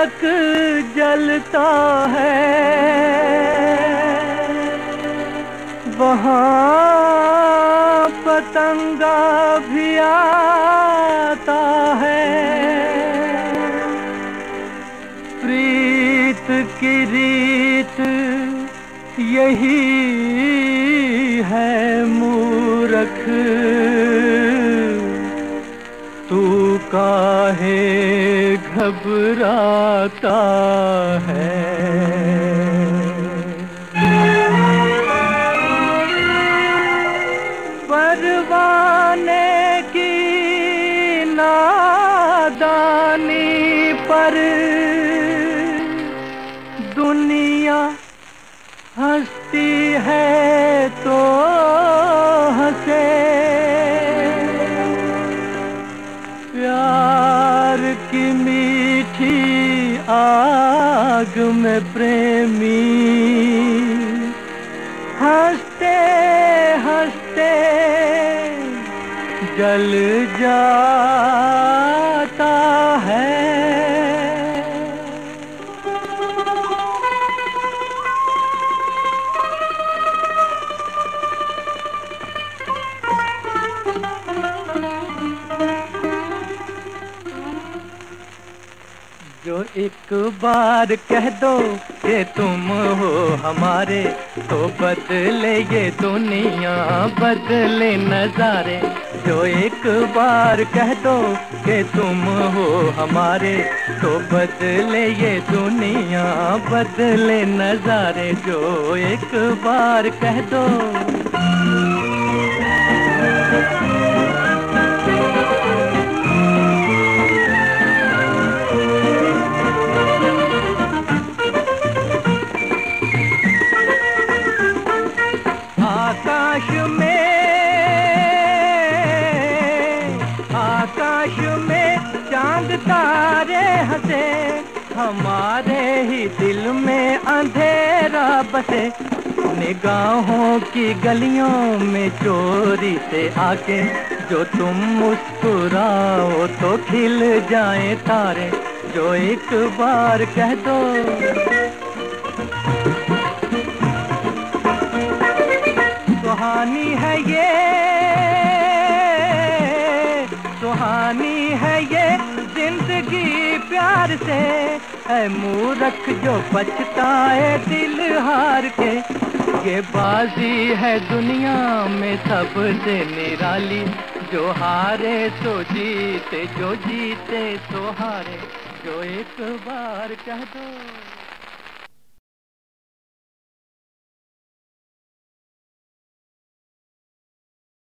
तक जलता है वहाँ पतंगा भी आता है। प्रीत की रीत यही है मूर्ख, तू काहे घबराता है। परवाने की नादानी पर दुनिया हंसती है तो हंसे। प्यार की मीठी आग में प्रेमी हंसते हंसते जल जाता है। जो एक बार कह दो कि तुम हो हमारे, तो बदले ये दुनिया बदले नजारे। जो एक बार कह दो कि तुम हो हमारे, तो बदले ये दुनिया बदले नजारे। जो एक बार कह दो। आकाश में चांद तारे हंसे, हमारे ही दिल में अंधेरा बसे। निगाहों की गलियों में चोरी से आके जो तुम मुस्कुराओ तो खिल जाए तारे। जो एक बार कह दो। सुहानी है ये, सुहानी है ये जिंदगी प्यार से। है मूर्ख जो पछताए दिल हार के। ये बाजी है दुनिया में सबसे निराली। जो हारे तो जीते, जो जीते तो हारे। जो एक बार कह दो।